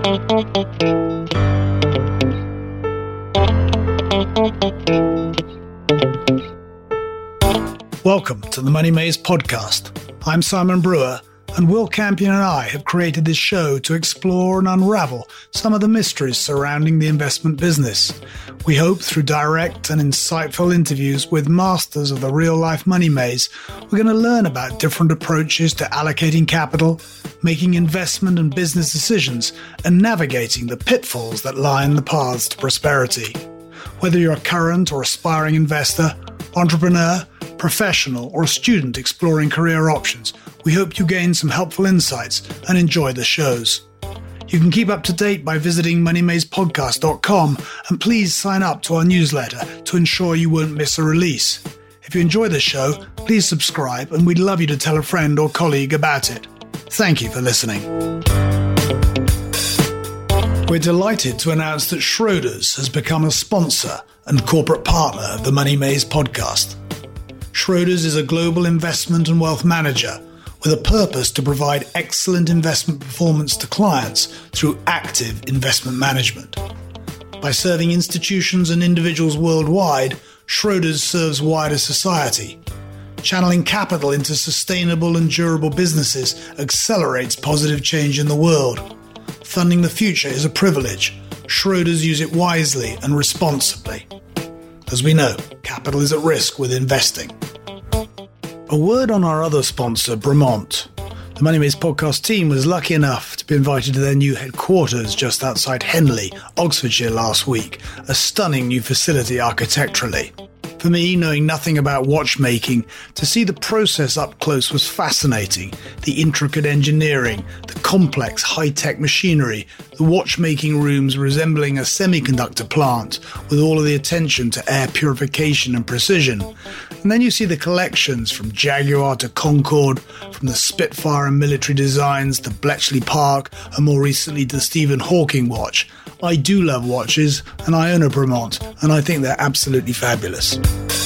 Welcome to the Money Maze podcast. I'm Simon Brewer, and Will Campion and I have created this show to explore and unravel some of the mysteries surrounding the investment business. We hope through direct and insightful interviews with masters of the real-life money maze, we're going to learn about different approaches to allocating capital, making investment and business decisions, and navigating the pitfalls that line the paths to prosperity. Whether you're a current or aspiring investor, entrepreneur, professional, or a student exploring career options, we hope you gain some helpful insights and enjoy the shows. You can keep up to date by visiting moneymazepodcast.com, and please sign up to our newsletter to ensure you won't miss a release. If you enjoy the show, please subscribe, and we'd love you to tell a friend or colleague about it. Thank you for listening. We're delighted to announce that Schroders has become a sponsor and corporate partner of the Money Maze podcast. Schroders is a global investment and wealth manager with a purpose to provide excellent investment performance to clients through active investment management. By serving institutions and individuals worldwide, Schroders serves wider society. Channeling capital into sustainable and durable businesses accelerates positive change in the world. Funding the future is a privilege. Schroders use it wisely and responsibly. As we know, capital is at risk with investing. A word on our other sponsor, Bremont. The Money Maze podcast team was lucky enough to be invited to their new headquarters just outside Henley, Oxfordshire last week, a stunning new facility architecturally. For me, knowing nothing about watchmaking, to see the process up close was fascinating. The intricate engineering, the complex high-tech machinery, the watchmaking rooms resembling a semiconductor plant, with all of the attention to air purification and precision. And then you see the collections from Jaguar to Concorde, from the Spitfire and military designs to Bletchley Park, and more recently the Stephen Hawking watch. I do love watches, and I own a Bremont, and I think they're absolutely fabulous.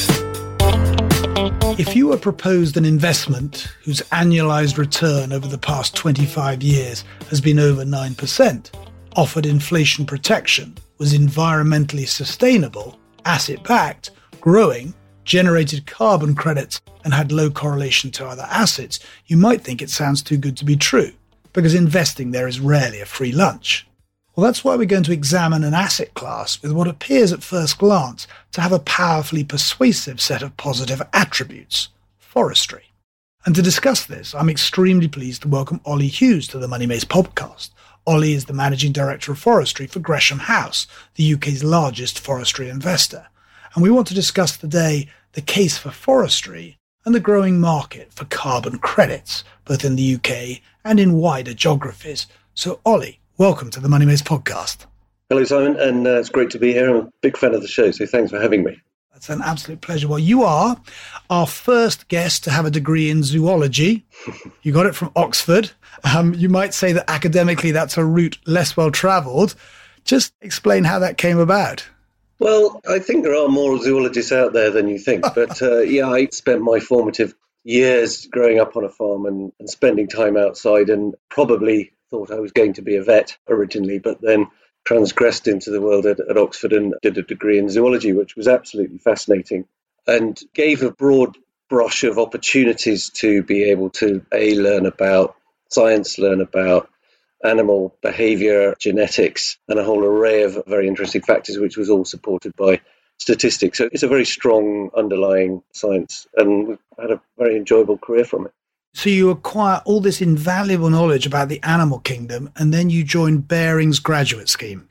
If you were proposed an investment whose annualized return over the past 25 years has been over 9%, offered inflation protection, was environmentally sustainable, asset-backed, growing, generated carbon credits, and had low correlation to other assets, you might think it sounds too good to be true, because investing there is rarely a free lunch. Well, that's why we're going to examine an asset class with what appears at first glance to have a powerfully persuasive set of positive attributes: forestry. And to discuss this, I'm extremely pleased to welcome Ollie Hughes to the Money Maze podcast. Ollie is the Managing Director of Forestry for Gresham House, the UK's largest forestry investor. And we want to discuss today the case for forestry and the growing market for carbon credits, both in the UK and in wider geographies. So, Ollie, welcome to the Money Maze podcast. Hello, Simon, and it's great to be here. I'm a big fan of the show, so thanks for having me. That's an absolute pleasure. Well, you are our first guest to have a degree in zoology. You got it from Oxford. You might say that academically that's a route less well-travelled. Just explain how that came about. Well, I think there are more zoologists out there than you think. But I spent my formative years growing up on a farm and spending time outside, and probably thought I was going to be a vet originally, but then transgressed into the world at Oxford and did a degree in zoology, which was absolutely fascinating and gave a broad brush of opportunities to be able to learn about science, learn about animal behavior, genetics, and a whole array of very interesting factors, which was all supported by statistics. So it's a very strong underlying science, and we've had a very enjoyable career from it. So you acquire all this invaluable knowledge about the animal kingdom, and then you join Baring's graduate scheme.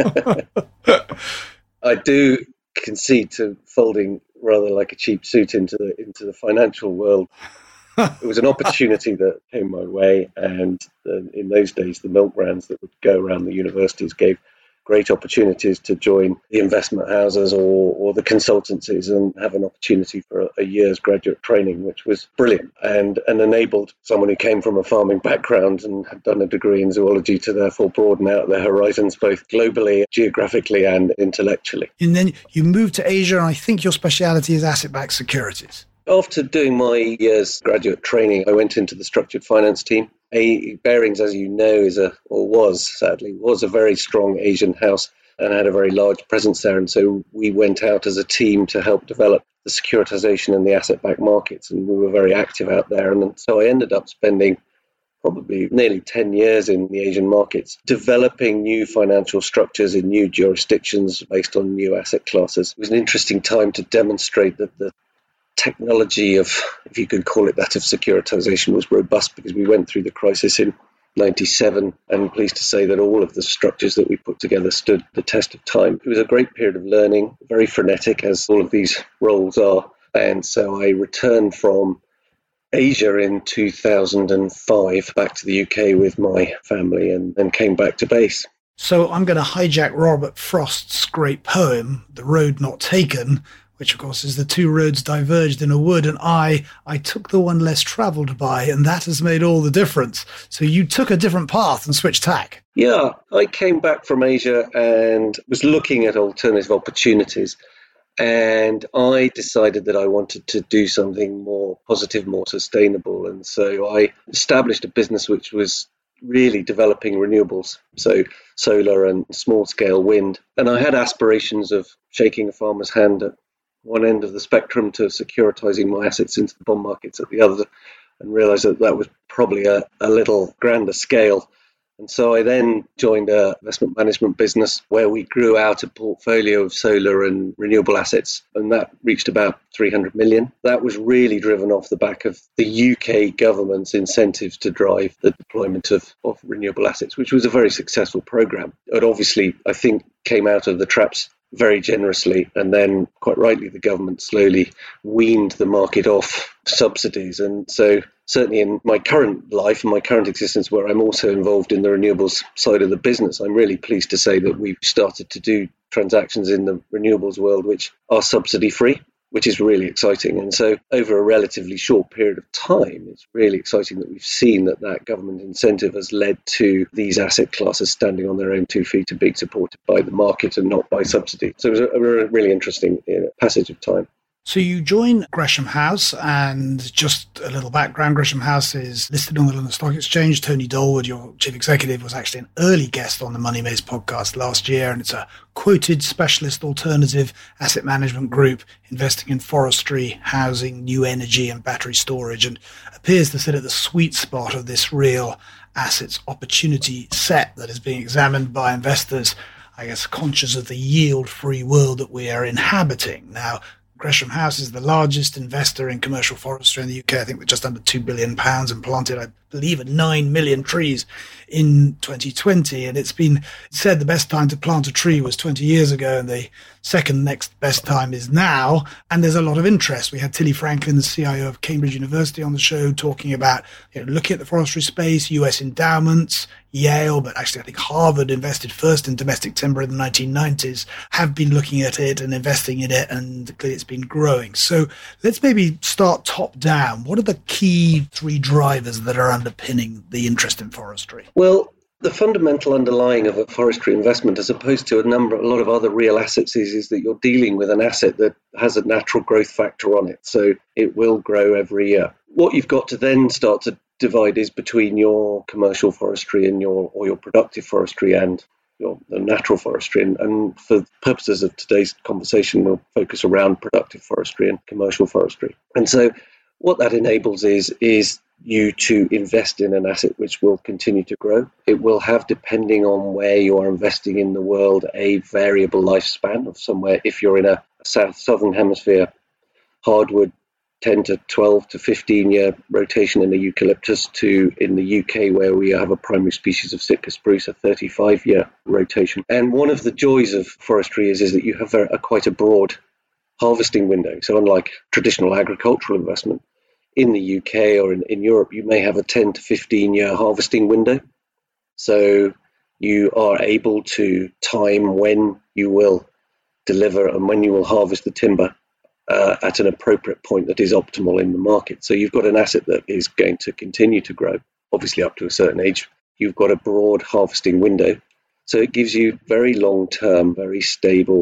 I do concede to folding rather like a cheap suit into the financial world. It was an opportunity that came my way, and in those days, the milk brands that would go around the universities gave great opportunities to join the investment houses or the consultancies and have an opportunity for a year's graduate training, which was brilliant and enabled someone who came from a farming background and had done a degree in zoology to therefore broaden out their horizons both globally, geographically and intellectually. And then you moved to Asia, and I think your speciality is asset-backed securities. After doing my year's graduate training, I went into the structured finance team. Barings, as you know, was a very strong Asian house and had a very large presence there. And so we went out as a team to help develop the securitization and the asset-backed markets. And we were very active out there. And so I ended up spending probably nearly 10 years in the Asian markets, developing new financial structures in new jurisdictions based on new asset classes. It was an interesting time to demonstrate that the technology of, if you could call it that, of securitization was robust, because we went through the crisis in 97, and I'm pleased to say that all of the structures that we put together stood the test of time. It was a great period of learning, very frenetic, as all of these roles are. And so I returned from Asia in 2005 back to the UK with my family, and then came back to base. So I'm going to hijack Robert Frost's great poem, The Road Not Taken, which of course is the two roads diverged in a wood, and I took the one less travelled by, and that has made all the difference. So you took a different path and switched tack. Yeah, I came back from Asia and was looking at alternative opportunities. And I decided that I wanted to do something more positive, more sustainable. And so I established a business which was really developing renewables, so solar and small-scale wind. And I had aspirations of shaking a farmer's hand at one end of the spectrum to securitizing my assets into the bond markets at the other, and realized that that was probably a little grander scale. And so I then joined an investment management business where we grew out a portfolio of solar and renewable assets, and that reached about 300 million. That was really driven off the back of the UK government's incentives to drive the deployment of renewable assets, which was a very successful program. It obviously, I think, came out of the traps very generously, and then quite rightly the government slowly weaned the market off subsidies. And so certainly in my current life and my current existence, where I'm also involved in the renewables side of the business, I'm really pleased to say that we've started to do transactions in the renewables world which are subsidy free, which is really exciting. And so over a relatively short period of time, it's really exciting that we've seen that government incentive has led to these asset classes standing on their own 2 feet and being supported by the market and not by subsidy. So it was a really interesting passage of time. So you join Gresham House, and just a little background, Gresham House is listed on the London Stock Exchange. Tony Dolwood, your chief executive, was actually an early guest on the Money Maze podcast last year, and it's a quoted specialist alternative asset management group investing in forestry, housing, new energy and battery storage, and appears to sit at the sweet spot of this real assets opportunity set that is being examined by investors, I guess, conscious of the yield-free world that we are inhabiting. Now, Gresham House is the largest investor in commercial forestry in the UK, I think with just under £2 billion, and planted, I believe, 9 million trees in 2020. And it's been said the best time to plant a tree was 20 years ago, and the second next best time is now. And there's a lot of interest. We had Tilly Franklin, the CIO of Cambridge University, on the show talking about looking at the forestry space, US endowments, Yale, but actually I think Harvard invested first in domestic timber in the 1990s, have been looking at it and investing in it, and clearly it's been growing. So let's maybe start top down. What are the key three drivers that are underpinning the interest in forestry? Well, the fundamental underlying of a forestry investment, as opposed to a lot of other real assets, is that you're dealing with an asset that has a natural growth factor on it. So it will grow every year. What you've got to then start to divide is between your commercial forestry and your productive forestry and the natural forestry. And for purposes of today's conversation, we'll focus around productive forestry and commercial forestry. And so what that enables is you to invest in an asset which will continue to grow. It will have, depending on where you are investing in the world, a variable lifespan of somewhere. If you're in a southern hemisphere, hardwood, 10 to 12 to 15 year rotation in the eucalyptus, to in the UK, where we have a primary species of Sitka spruce, a 35-year rotation. And one of the joys of forestry is that you have quite a broad harvesting window. So unlike traditional agricultural investment, in the UK or in Europe, you may have a 10 to 15 year harvesting window. So you are able to time when you will deliver and when you will harvest the timber at an appropriate point that is optimal in the market. So you've got an asset that is going to continue to grow, obviously up to a certain age. You've got a broad harvesting window. So it gives you very long-term, very stable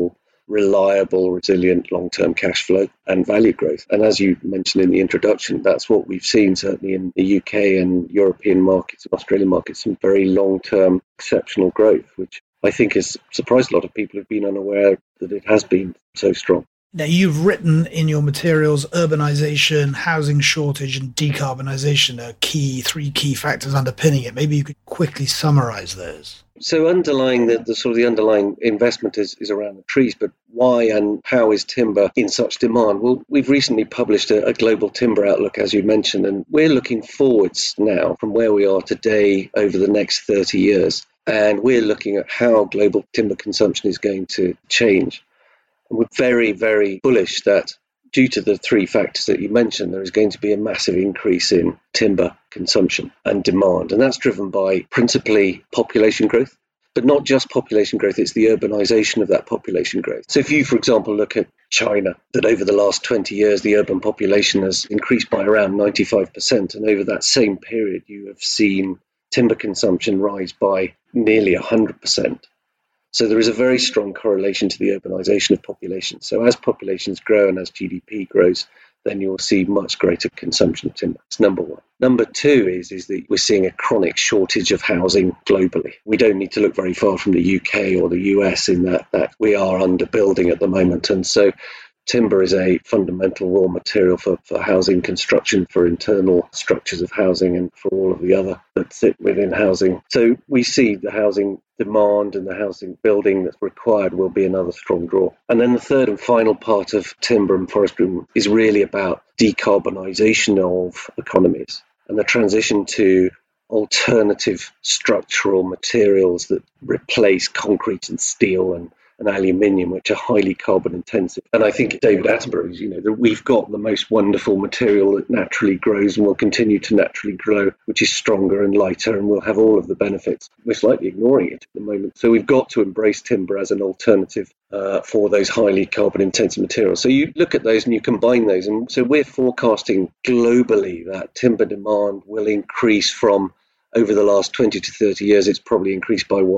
reliable, resilient, long-term cash flow and value growth. And as you mentioned in the introduction, that's what we've seen certainly in the UK and European markets and Australian markets, some very long-term exceptional growth, which I think has surprised a lot of people who've been unaware that it has been so strong. Now, you've written in your materials, urbanization, housing shortage, and decarbonisation are three key factors underpinning it. Maybe you could quickly summarise those. So underlying the underlying investment is around the trees, but why and how is timber in such demand? Well, we've recently published a global timber outlook, as you mentioned, and we're looking forwards now from where we are today over the next 30 years. And we're looking at how global timber consumption is going to change. And we're very, very bullish that due to the three factors that you mentioned, there is going to be a massive increase in timber consumption and demand. And that's driven by principally population growth, but not just population growth, it's the urbanization of that population growth. So if you, for example, look at China, that over the last 20 years, the urban population has increased by around 95%. And over that same period, you have seen timber consumption rise by nearly 100%. So there is a very strong correlation to the urbanization of population. So as populations grow and as GDP grows, then you'll see much greater consumption of timber. That's number one. Number two is that we're seeing a chronic shortage of housing globally. We don't need to look very far from the UK or the US in that we are underbuilding at the moment. And so timber is a fundamental raw material for housing construction, for internal structures of housing, and for all of the other that sit within housing. So we see the housing demand and the housing building that's required will be another strong draw. And then the third and final part of timber and forestry is really about decarbonisation of economies and the transition to alternative structural materials that replace concrete and steel and aluminium, which are highly carbon intensive. And I think David Attenborough's, that we've got the most wonderful material that naturally grows and will continue to naturally grow, which is stronger and lighter and will have all of the benefits. We're slightly ignoring it at the moment. So we've got to embrace timber as an alternative for those highly carbon intensive materials. So you look at those and you combine those. And so we're forecasting globally that timber demand will increase from, over the last 20 to 30 years, it's probably increased by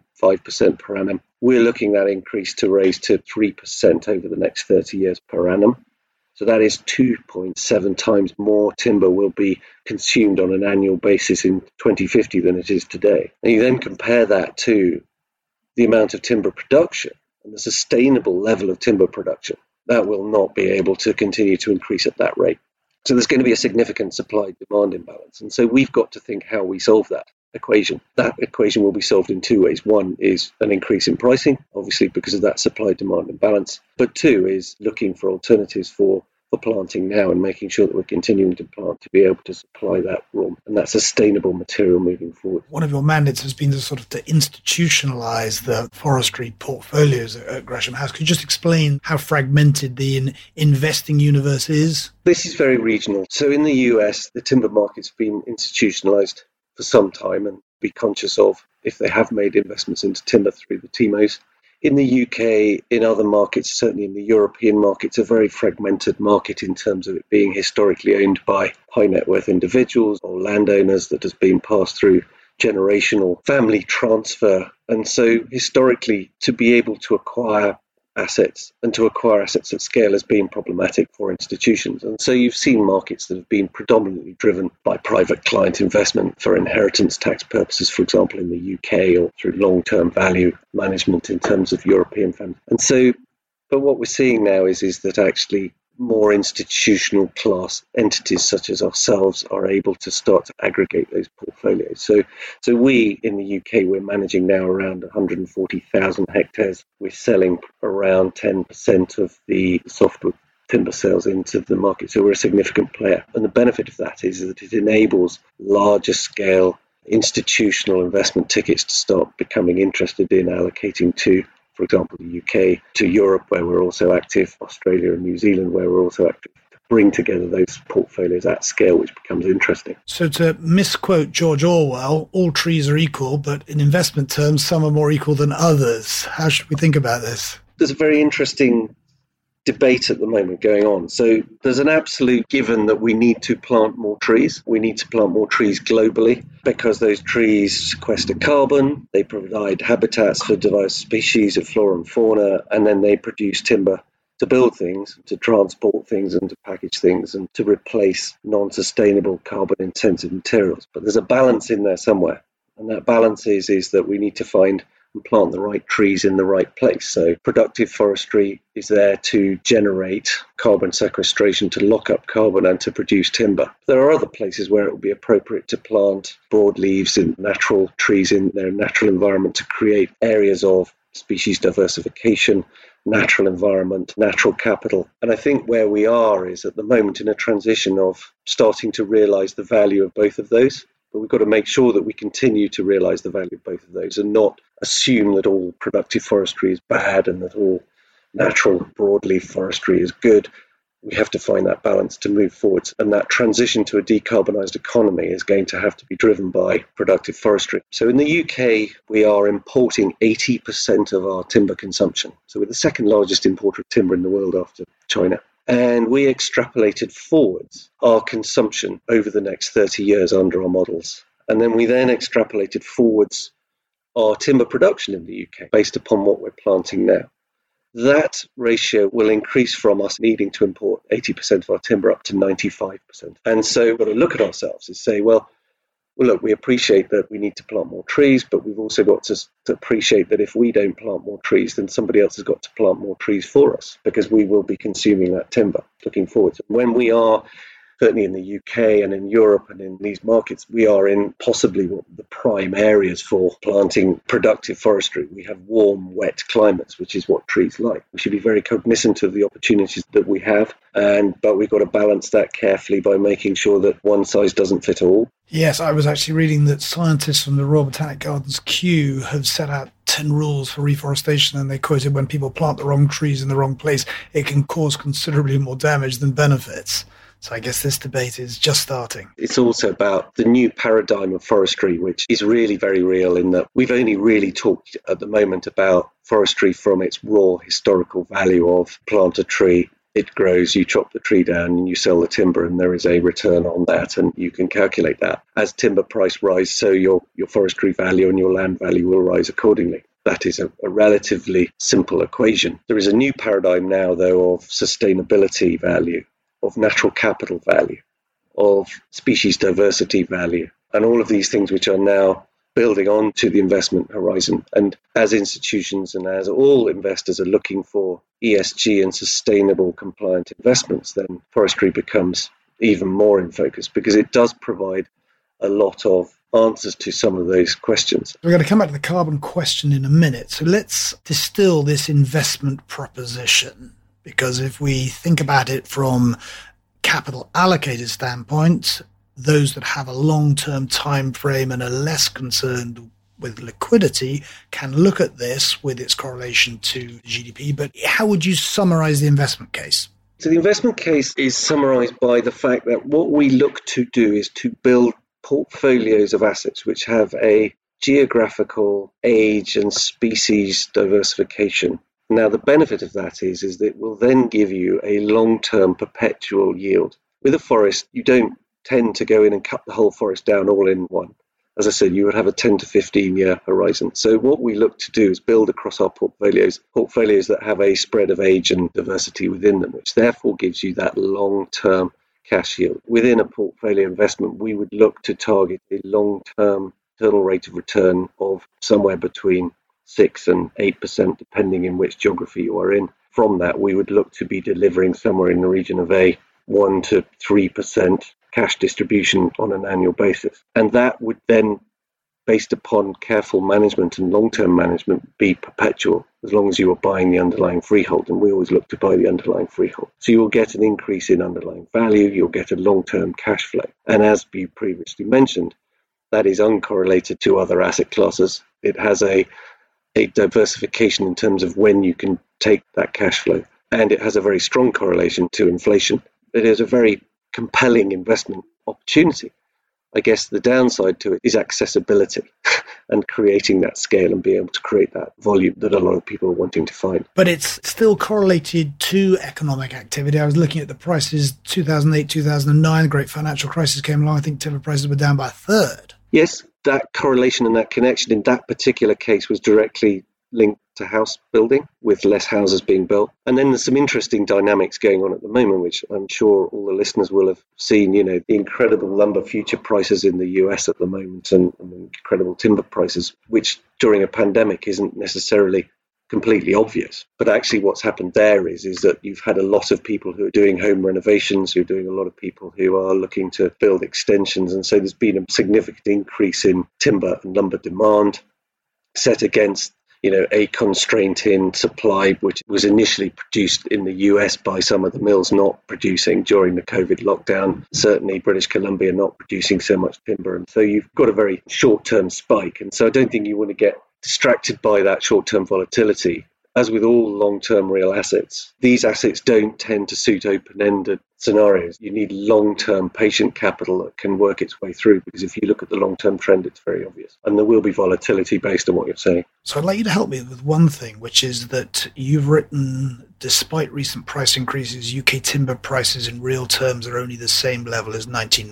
1.5% per annum. We're looking at that increase to raise to 3% over the next 30 years per annum. So that is 2.7 times more timber will be consumed on an annual basis in 2050 than it is today. And you then compare that to the amount of timber production and the sustainable level of timber production. That will not be able to continue to increase at that rate. So there's going to be a significant supply-demand imbalance. And so we've got to think how we solve that equation. That equation will be solved in two ways. One is an increase in pricing, obviously because of that supply-demand imbalance. But two is looking for alternatives for planting now and making sure that we're continuing to plant to be able to supply that raw and that sustainable material moving forward. One of your mandates has been to institutionalize the forestry portfolios at Gresham House. Could you just explain how fragmented the investing universe is? This is very regional. So in the US, the timber market's been institutionalized for some time, and be conscious of if they have made investments into timber through the TIMOs. In the UK, in other markets, certainly in the European market, it's a very fragmented market in terms of it being historically owned by high net worth individuals or landowners that has been passed through generational family transfer. And so historically, to be able to acquire assets and to acquire assets at scale has been problematic for institutions. And so you've seen markets that have been predominantly driven by private client investment for inheritance tax purposes, for example, in the UK, or through long-term value management in terms of European families. And so, but what we're seeing now is that actually more institutional class entities such as ourselves are able to start to aggregate those portfolios. So we in the UK, we're managing now around 140,000 hectares. We're selling around 10% of the softwood timber sales into the market. So we're a significant player. And the benefit of that is that it enables larger scale institutional investment tickets to start becoming interested in allocating to, for example, the UK, to Europe, where we're also active, Australia and New Zealand, where we're also active, to bring together those portfolios at scale, which becomes interesting. So to misquote George Orwell, all trees are equal, but in investment terms, some are more equal than others. How should we think about this? There's a very interesting debate at the moment going on. So there's an absolute given that we need to plant more trees. We need to plant more trees globally because those trees sequester carbon, they provide habitats for diverse species of flora and fauna, and then they produce timber to build things, to transport things and to package things and to replace non-sustainable carbon-intensive materials. But there's a balance in there somewhere. And that balance is that we need to find and plant the right trees in the right place. So productive forestry is there to generate carbon sequestration, to lock up carbon and to produce timber. There are other places where it will be appropriate to plant broadleaves in natural trees in their natural environment to create areas of species diversification, natural environment, natural capital. And I think where we are is at the moment in a transition of starting to realise the value of both of those. But we've got to make sure that we continue to realise the value of both of those and not assume that all productive forestry is bad and that all natural broadleaf forestry is good. We have to find that balance to move forwards. And that transition to a decarbonised economy is going to have to be driven by productive forestry. So in the UK, we are importing 80% of our timber consumption. So we're the second largest importer of timber in the world after China. And we extrapolated forwards our consumption over the next 30 years under our models. And then we then extrapolated forwards our timber production in the UK based upon what we're planting now. That ratio will increase from us needing to import 80% of our timber up to 95%. And so we've got to look at ourselves and say, well, look, we appreciate that we need to plant more trees, but we've also got to appreciate that if we don't plant more trees, then somebody else has got to plant more trees for us because we will be consuming that timber looking forward. When we are, certainly in the UK and in Europe and in these markets, we are in possibly the prime areas for planting productive forestry. We have warm, wet climates, which is what trees like. We should be very cognizant of the opportunities that we have, but we've got to balance that carefully by making sure that one size doesn't fit all. Yes, I was actually reading that scientists from the Royal Botanic Gardens, Kew, have set out 10 rules for reforestation, and they quoted when people plant the wrong trees in the wrong place, it can cause considerably more damage than benefits. So I guess this debate is just starting. It's also about the new paradigm of forestry, which is really very real in that we've only really talked at the moment about forestry from its raw historical value of plant a tree, it grows, you chop the tree down and you sell the timber and there is a return on that and you can calculate that. As timber price rise, so your forestry value and your land value will rise accordingly. That is a relatively simple equation. There is a new paradigm now, though, of sustainability value, of natural capital value, of species diversity value, and all of these things which are now building on to the investment horizon. And as institutions and as all investors are looking for ESG and sustainable compliant investments, then forestry becomes even more in focus because it does provide a lot of answers to some of those questions. We're going to come back to the carbon question in a minute. So let's distill this investment proposition. Because if we think about it from capital allocated standpoint, those that have a long-term time frame and are less concerned with liquidity can look at this with its correlation to GDP. But how would you summarize the investment case? So the investment case is summarized by the fact that what we look to do is to build portfolios of assets which have a geographical, age and species diversification. Now, the benefit of that is that it will then give you a long-term perpetual yield. With a forest, you don't tend to go in and cut the whole forest down all in one. As I said, you would have a 10 to 15-year horizon. So what we look to do is build across our portfolios that have a spread of age and diversity within them, which therefore gives you that long-term cash yield. Within a portfolio investment, we would look to target a long-term internal rate of return of somewhere between 6 and 8%, depending in which geography you are in. From that, we would look to be delivering somewhere in the region of a 1 to 3% cash distribution on an annual basis. And that would then, based upon careful management and long-term management, be perpetual as long as you are buying the underlying freehold. And we always look to buy the underlying freehold. So you will get an increase in underlying value, you'll get a long-term cash flow. And as you previously mentioned, that is uncorrelated to other asset classes. It has a diversification in terms of when you can take that cash flow. And it has a very strong correlation to inflation. It is a very compelling investment opportunity. I guess the downside to it is accessibility. and creating that scale and being able to create that volume that a lot of people are wanting to find. But it's still correlated to economic activity. I was looking at the prices 2008, 2009, the great financial crisis came along. I think timber prices were down by a third. Yes, that correlation and that connection in that particular case was directly linked to house building, with less houses being built. And then there's some interesting dynamics going on at the moment, which I'm sure all the listeners will have seen, the incredible lumber future prices in the US at the moment and incredible timber prices, which during a pandemic isn't necessarily completely obvious. But actually what's happened there is that you've had a lot of people who are doing home renovations, who are doing a lot of people who are looking to build extensions. And so there's been a significant increase in timber and lumber demand set against a constraint in supply, which was initially produced in the US by some of the mills not producing during the COVID lockdown. Certainly British Columbia not producing so much timber. And so you've got a very short-term spike. And so I don't think you want to get distracted by that short-term volatility. As with all long-term real assets, these assets don't tend to suit open-ended scenarios. You need long-term patient capital that can work its way through, because if you look at the long-term trend, it's very obvious. And there will be volatility based on what you're saying. So I'd like you to help me with one thing, which is that you've written, despite recent price increases, UK timber prices in real terms are only the same level as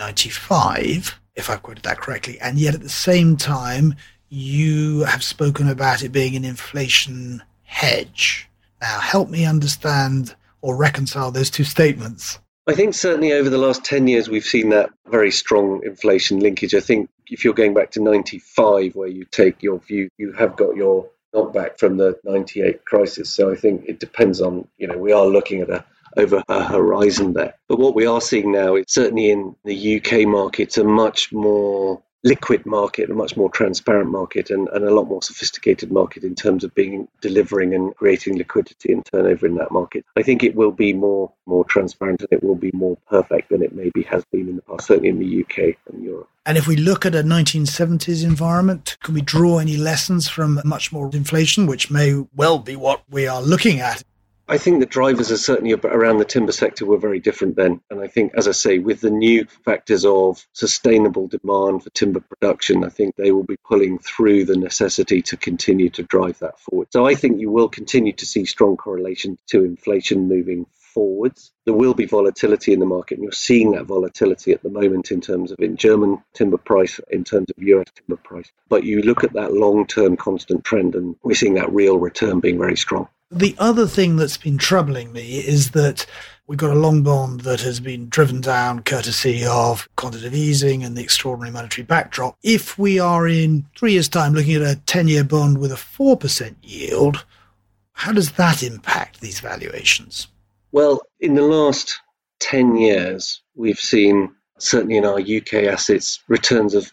1995, if I've quoted that correctly. And yet at the same time, you have spoken about it being an inflation hedge. Now, help me understand or reconcile those two statements. I think certainly over the last 10 years, we've seen that very strong inflation linkage. I think if you're going back to 95, where you take your view, you have got your knockback from the 98 crisis. So I think it depends on, we are looking at over a horizon there. But what we are seeing now is certainly in the UK market, a much more liquid market, a much more transparent market, and a lot more sophisticated market in terms of delivering and creating liquidity and turnover in that market. I think it will be more transparent, and it will be more perfect than it maybe has been in the past, certainly in the UK and Europe. And if we look at a 1970s environment, can we draw any lessons from much more inflation, which may well be what we are looking at? I think the drivers are certainly around the timber sector were very different then. And I think, as I say, with the new factors of sustainable demand for timber production, I think they will be pulling through the necessity to continue to drive that forward. So I think you will continue to see strong correlation to inflation moving forwards. There will be volatility in the market, and you're seeing that volatility at the moment in terms of in German timber price, in terms of US timber price. But you look at that long-term constant trend, and we're seeing that real return being very strong. The other thing that's been troubling me is that we've got a long bond that has been driven down courtesy of quantitative easing and the extraordinary monetary backdrop. If we are in 3 years' time looking at a 10-year bond with a 4% yield, how does that impact these valuations? Well, in the last 10 years, we've seen, certainly in our UK assets, returns of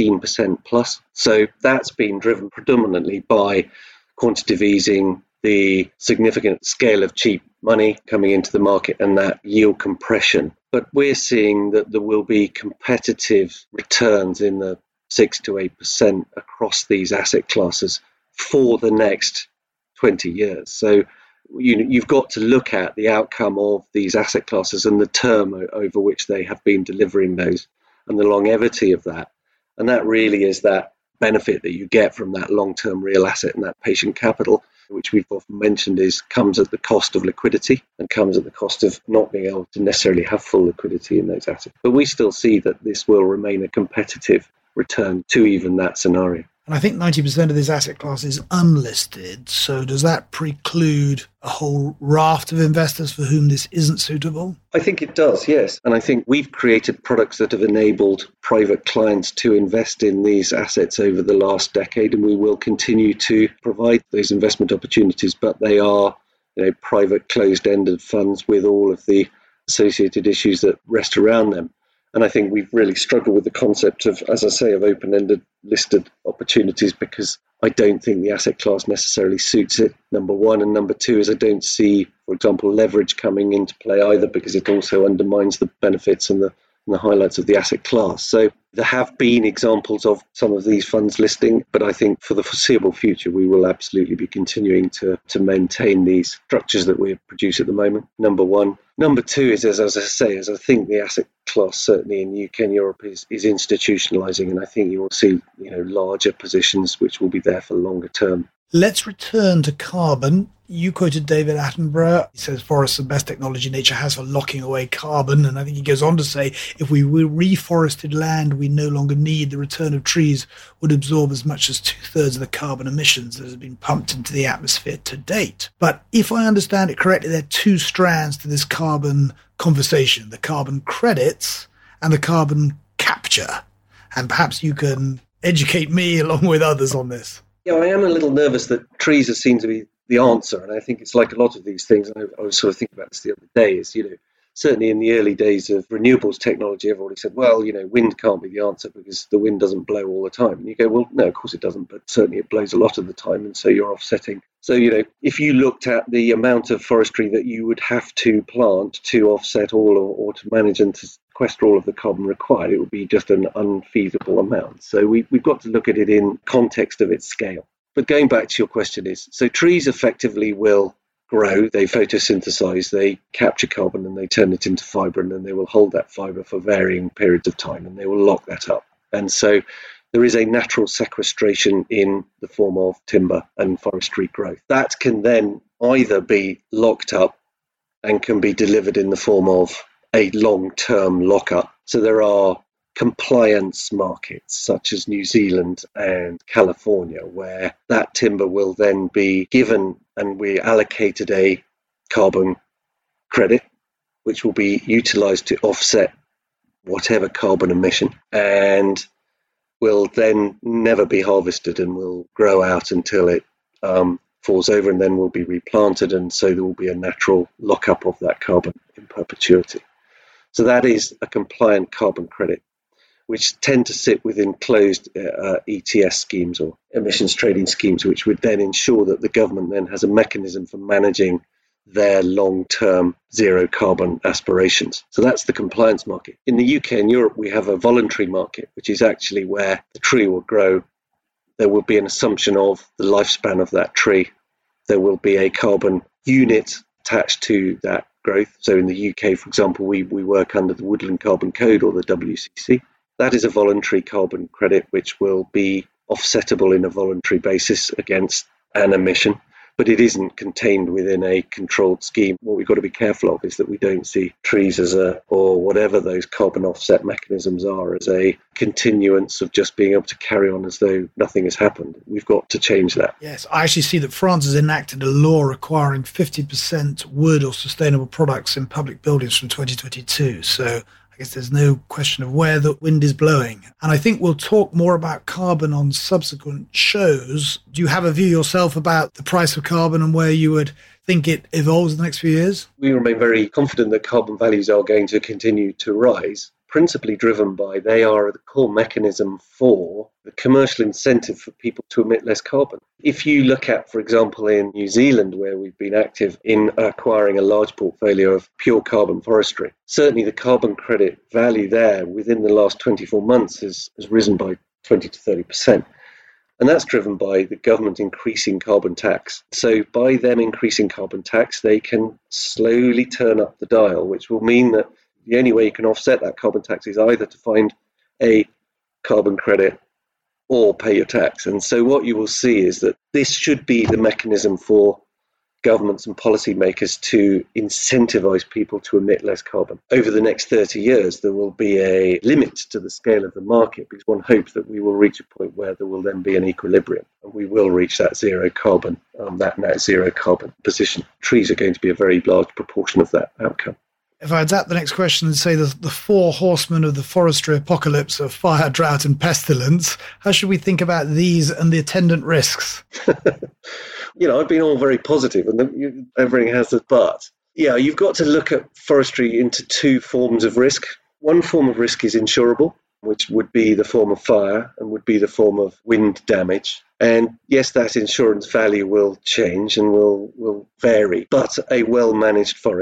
15% plus. So that's been driven predominantly by quantitative easing, the significant scale of cheap money coming into the market, and that yield compression. But we're seeing that there will be competitive returns in the 6 to 8% across these asset classes for the next 20 years. So you've got to look at the outcome of these asset classes and the term over which they have been delivering those, and the longevity of that. And that really is that benefit that you get from that long-term real asset and that patient capital, which we've often mentioned comes at the cost of liquidity and comes at the cost of not being able to necessarily have full liquidity in those assets. But we still see that this will remain a competitive return to even that scenario. And I think 90% of this asset class is unlisted. So does that preclude a whole raft of investors for whom this isn't suitable? I think it does, yes. And I think we've created products that have enabled private clients to invest in these assets over the last decade, and we will continue to provide those investment opportunities. But they are, private closed-ended funds with all of the associated issues that rest around them. And I think we've really struggled with the concept of, as I say, of open-ended listed opportunities, because I don't think the asset class necessarily suits it, number one. And number two is I don't see, for example, leverage coming into play either, because it also undermines the benefits and the and the highlights of the asset class. So there have been examples of some of these funds listing, but I think for the foreseeable future, we will absolutely be continuing to maintain these structures that we produce at the moment, number one. Number two is, as I think the asset class, certainly in the UK and Europe, is institutionalising, and I think you will see larger positions which will be there for longer term. Let's return to carbon. You quoted David Attenborough. He says forests are the best technology nature has for locking away carbon. And I think he goes on to say, if we reforested land we no longer need, the return of trees would absorb as much as 2/3 of the carbon emissions that has been pumped into the atmosphere to date. But if I understand it correctly, there are two strands to this carbon conversation, the carbon credits and the carbon capture. And perhaps you can educate me along with others on this. Yeah, I am a little nervous that trees are seen to be the answer. And I think it's like a lot of these things. I was sort of thinking about this the other day is, certainly in the early days of renewables technology, everybody said, well, wind can't be the answer because the wind doesn't blow all the time. And you go, well, no, of course it doesn't, but certainly it blows a lot of the time. And so you're offsetting. So, if you looked at the amount of forestry that you would have to plant to offset all or to manage and to sequester all of the carbon required, it would be just an unfeasible amount. So we've got to look at it in context of its scale. But going back to your question so trees effectively will grow, they photosynthesize, they capture carbon and they turn it into fibre, and then they will hold that fibre for varying periods of time and they will lock that up. And so there is a natural sequestration in the form of timber and forestry growth. That can then either be locked up and can be delivered in the form of a long-term lockup. So there are compliance markets such as New Zealand and California, where that timber will then be given and we allocated a carbon credit, which will be utilized to offset whatever carbon emission and will then never be harvested and will grow out until it falls over and then will be replanted. And so there will be a natural lockup of that carbon in perpetuity. So that is a compliant carbon credit, which tend to sit within closed ETS schemes or emissions trading schemes, which would then ensure that the government then has a mechanism for managing their long-term zero carbon aspirations. So that's the compliance market. In the UK and Europe, we have a voluntary market, which is actually where the tree will grow. There will be an assumption of the lifespan of that tree. There will be a carbon unit attached to that growth. So in the UK, for example, we work under the Woodland Carbon Code or the WCC. That is a voluntary carbon credit which will be offsettable in a voluntary basis against an emission, but it isn't contained within a controlled scheme. What we've got to be careful of is that we don't see trees or whatever those carbon offset mechanisms are, as a continuance of just being able to carry on as though nothing has happened. We've got to change that. Yes, I actually see that France has enacted a law requiring 50% wood or sustainable products in public buildings from 2022. So I guess there's no question of where the wind is blowing. And I think we'll talk more about carbon on subsequent shows. Do you have a view yourself about the price of carbon and where you would think it evolves in the next few years? We remain very confident that carbon values are going to continue to rise, principally driven by they are the core mechanism for the commercial incentive for people to emit less carbon. If you look at, for example, in New Zealand, where we've been active in acquiring a large portfolio of pure carbon forestry, certainly the carbon credit value there within the last 24 months has risen by 20 to 30%. And that's driven by the government increasing carbon tax. So by them increasing carbon tax, they can slowly turn up the dial, which will mean that the only way you can offset that carbon tax is either to find a carbon credit or pay your tax. And so what you will see is that this should be the mechanism for governments and policymakers to incentivize people to emit less carbon. Over the next 30 years, there will be a limit to the scale of the market because one hopes that we will reach a point where there will then be an equilibrium and we will reach that zero carbon, that net zero carbon position. Trees are going to be a very large proportion of that outcome. If I adapt the next question and say the four horsemen of the forestry apocalypse of fire, drought and pestilence, how should we think about these and the attendant risks? I've been all very positive and everything has a but. Yeah, you've got to look at forestry into two forms of risk. One form of risk is insurable, which would be the form of fire and would be the form of wind damage. And yes, that insurance value will change and will vary, but a well-managed forest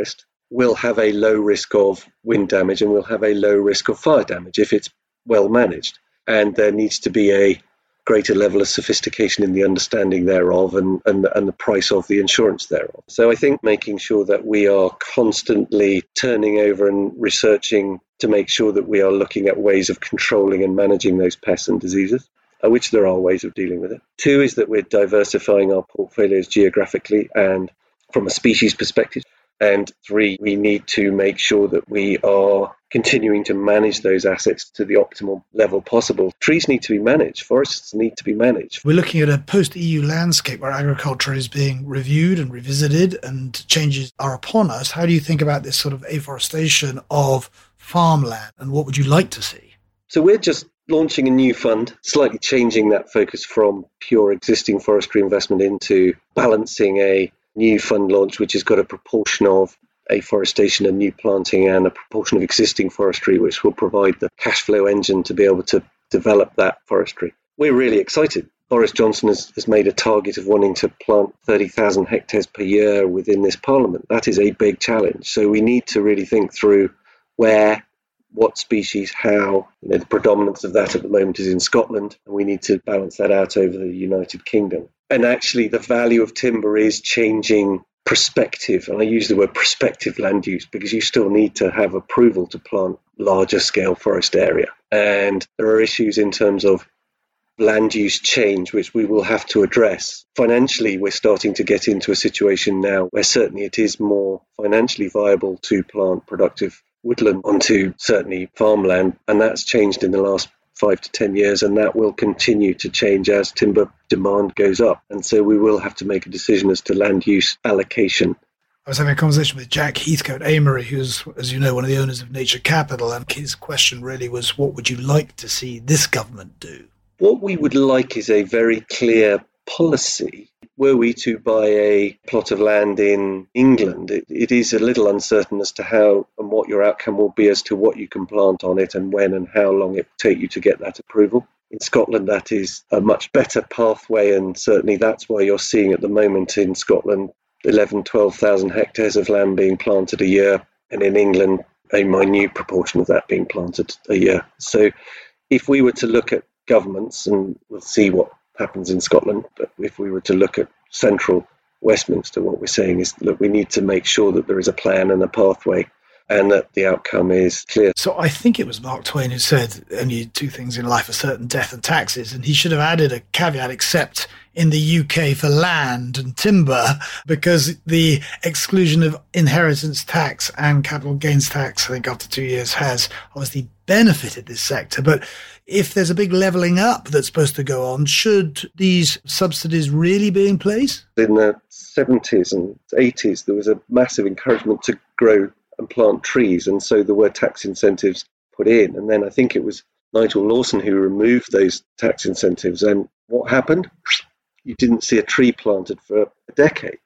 will have a low risk of wind damage and will have a low risk of fire damage if it's well managed. And there needs to be a greater level of sophistication in the understanding thereof and the price of the insurance thereof. So I think making sure that we are constantly turning over and researching to make sure that we are looking at ways of controlling and managing those pests and diseases, which there are ways of dealing with it. 2 is that we're diversifying our portfolios geographically and from a species perspective. And 3, we need to make sure that we are continuing to manage those assets to the optimal level possible. Trees need to be managed. Forests need to be managed. We're looking at a post-EU landscape where agriculture is being reviewed and revisited and changes are upon us. How do you think about this sort of afforestation of farmland, and what would you like to see? So we're just launching a new fund, slightly changing that focus from pure existing forestry investment into balancing a new fund launch, which has got a proportion of afforestation and new planting and a proportion of existing forestry, which will provide the cash flow engine to be able to develop that forestry. We're really excited. Boris Johnson has made a target of wanting to plant 30,000 hectares per year within this parliament. That is a big challenge. So we need to really think through where, what species, how. The predominance of that at the moment is in Scotland, and we need to balance that out over the United Kingdom. And actually, the value of timber is changing prospective. And I use the word prospective land use because you still need to have approval to plant larger scale forest area. And there are issues in terms of land use change, which we will have to address. Financially, we're starting to get into a situation now where certainly it is more financially viable to plant productive woodland onto certainly farmland. And that's changed in the last 5 to 10 years, and that will continue to change as timber demand goes up. And so we will have to make a decision as to land use allocation. I was having a conversation with Jack Heathcote Amory, who's, as you know, one of the owners of Nature Capital, and his question really was, what would you like to see this government do? What we would like is a very clear policy. Were we to buy a plot of land in England, it is a little uncertain as to how and what your outcome will be as to what you can plant on it and when and how long it will take you to get that approval. In Scotland, that is a much better pathway, and certainly that's why you're seeing at the moment in Scotland 11,000, 12,000 hectares of land being planted a year, and in England a minute proportion of that being planted a year. So if we were to look at governments, and we'll see what happens in Scotland, but if we were to look at central Westminster, what we're saying is, look, we need to make sure that there is a plan and a pathway and that the outcome is clear. So I think it was Mark Twain who said only 2 things in life are certain: death and taxes. And he should have added a caveat, except in the UK for land and timber, because the exclusion of inheritance tax and capital gains tax, I think after 2 years, has obviously benefited this sector. But if there's a big levelling up that's supposed to go on, should these subsidies really be in place? In the 70s and 80s, there was a massive encouragement to grow and plant trees, and so there were tax incentives put in. And then I think it was Nigel Lawson who removed those tax incentives, and what happened? You didn't see a tree planted for a decade.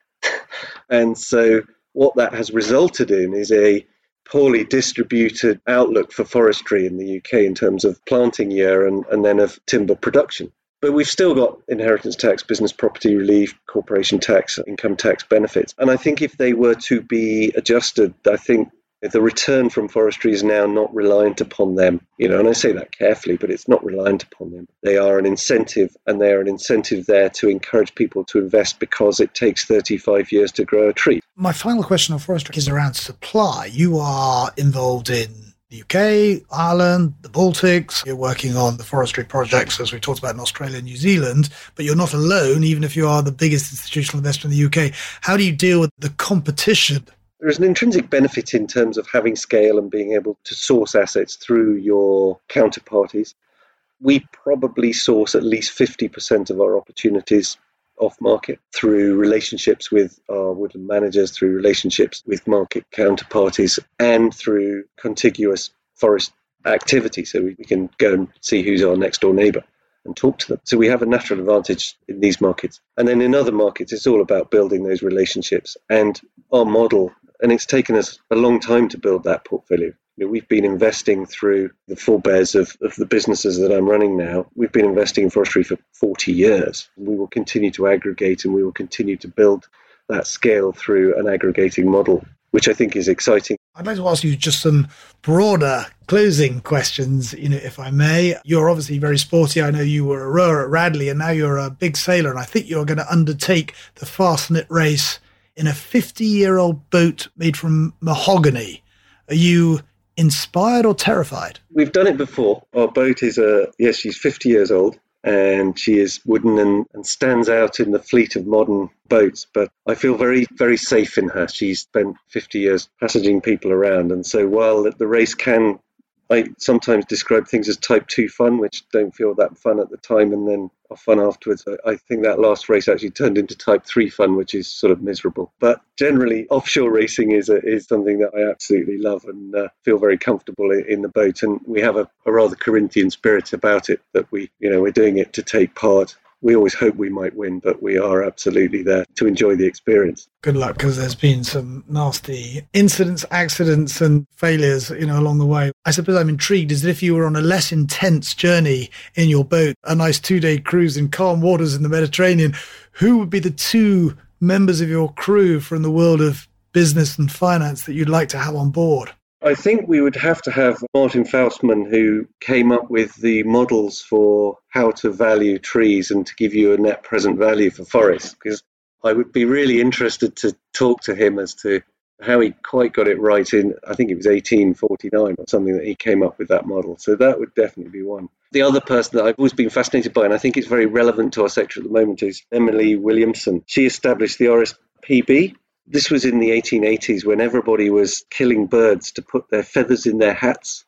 And so what that has resulted in is a poorly distributed outlook for forestry in the UK in terms of planting year and then of timber production. But we've still got inheritance tax, business property relief, corporation tax, income tax benefits. And I think if they were to be adjusted, I think the return from forestry is now not reliant upon them. And I say that carefully, but it's not reliant upon them. They are an incentive, and they are an incentive there to encourage people to invest because it takes 35 years to grow a tree. My final question on forestry is around supply. You are involved in the UK, Ireland, the Baltics. You're working on the forestry projects, as we talked about, in Australia and New Zealand, but you're not alone, even if you are the biggest institutional investor in the UK. How do you deal with the competition? There is an intrinsic benefit in terms of having scale and being able to source assets through your counterparties. We probably source at least 50% of our opportunities off-market through relationships with our woodland managers, through relationships with market counterparties, and through contiguous forest activity. So we can go and see who's our next door neighbour and talk to them. So we have a natural advantage in these markets. And then in other markets, it's all about building those relationships. And our model, and it's taken us a long time to build that portfolio. We've been investing through the forebears of the businesses that I'm running now. We've been investing in forestry for 40 years. We will continue to aggregate, and we will continue to build that scale through an aggregating model. which I think is exciting. I'd like to ask you just some broader closing questions, if I may. You're obviously very sporty. I know you were a rower at Radley and now you're a big sailor. And I think you're going to undertake the Fastnet race in a 50-year-old boat made from mahogany. Are you inspired or terrified? We've done it before. Our boat is she's 50 years old. And she is wooden and stands out in the fleet of modern boats. But I feel very, very safe in her. She's spent 50 years passaging people around. And so while the race I sometimes describe things as type 2 fun, which don't feel that fun at the time and then are fun afterwards. I think that last race actually turned into type 3 fun, which is sort of miserable. But generally, offshore racing is something that I absolutely love and feel very comfortable in the boat. And we have a rather Corinthian spirit about it that we're doing it to take part. We always hope we might win, but we are absolutely there to enjoy the experience. Good luck, because there's been some nasty incidents, accidents and failures, along the way. I suppose I'm intrigued is that if you were on a less intense journey in your boat, a nice 2-day cruise in calm waters in the Mediterranean, who would be the 2 members of your crew from the world of business and finance that you'd like to have on board? I think we would have to have Martin Faustman, who came up with the models for how to value trees and to give you a net present value for forests, because I would be really interested to talk to him as to how he quite got it right in, I think it was 1849 or something that he came up with that model. So that would definitely be one. The other person that I've always been fascinated by, and I think it's very relevant to our sector at the moment, is Emily Williamson. She established the RSPB. This was in the 1880s when everybody was killing birds to put their feathers in their hats.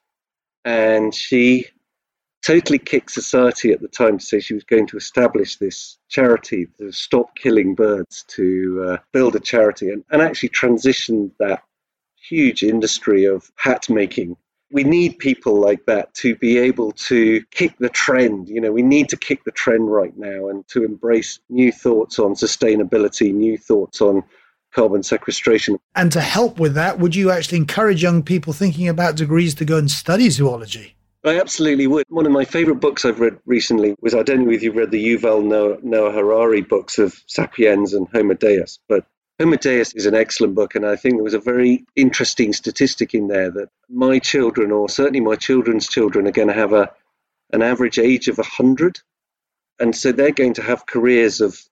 And she totally kicked society at the time to say she was going to establish this charity to stop killing birds, to build a charity and actually transition that huge industry of hat making. We need people like that to be able to kick the trend. We need to kick the trend right now and to embrace new thoughts on sustainability, new thoughts on carbon sequestration. And to help with that, would you actually encourage young people thinking about degrees to go and study zoology? I absolutely would. One of my favourite books I've read recently was, I don't know if you've read the Yuval Noah Harari books of Sapiens and Homo Deus, but Homo Deus is an excellent book, and I think there was a very interesting statistic in there that my children, or certainly my children's children, are going to have an average age of 100, and so they're going to have careers of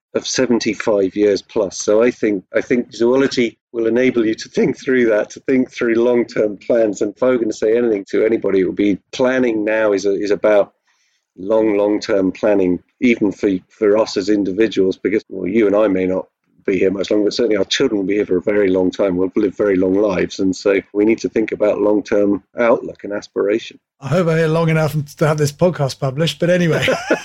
75 years plus. So I think zoology will enable you to think through that, to think through long-term plans. And if I were going to say anything to anybody, it would be planning now is about long-term planning, even for us as individuals, because you and I may not be here much longer, but certainly our children will be here for a very long time. We'll live very long lives. And so we need to think about long-term outlook and aspiration. I hope I'm here long enough to have this podcast published. But anyway,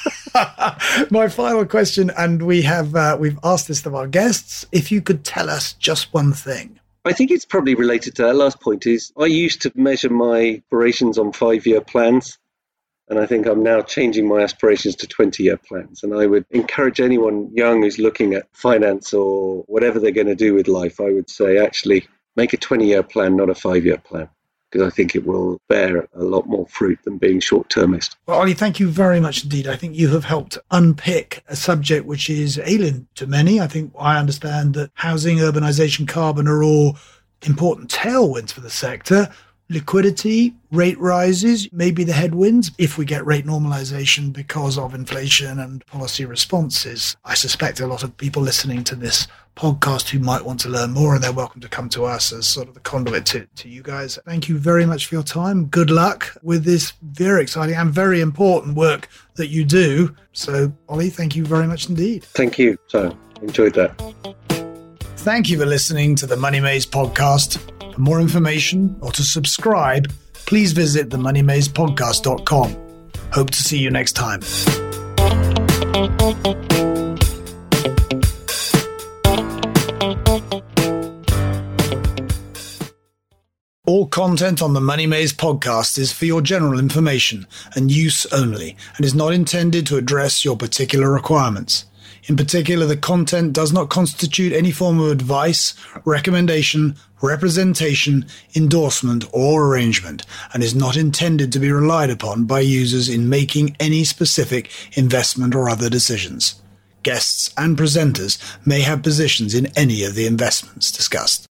my final question, and we've asked this of our guests, if you could tell us just one thing. I think it's probably related to that last point. Is I used to measure my aspirations on 5-year plans. And I think I'm now changing my aspirations to 20-year plans. And I would encourage anyone young who's looking at finance or whatever they're going to do with life, I would say actually make a 20-year plan, not a 5-year plan, because I think it will bear a lot more fruit than being short-termist. Well, Ollie, thank you very much indeed. I think you have helped unpick a subject which is alien to many. I understand that housing, urbanization, carbon are all important tailwinds for the sector. Liquidity, rate rises, maybe the headwinds if we get rate normalization because of inflation and policy responses. I suspect a lot of people listening to this podcast who might want to learn more, and they're welcome to come to us as sort of the conduit to you guys. Thank you very much for your time. Good luck with this very exciting and very important work that you do. So, Ollie, thank you very much indeed. Thank you. So, enjoyed that. Thank you for listening to the Money Maze podcast. For more information or to subscribe, please visit themoneymazepodcast.com. Hope to see you next time. All content on the Money Maze podcast is for your general information and use only, and is not intended to address your particular requirements. In particular, the content does not constitute any form of advice, recommendation, representation, endorsement, or arrangement, and is not intended to be relied upon by users in making any specific investment or other decisions. Guests and presenters may have positions in any of the investments discussed.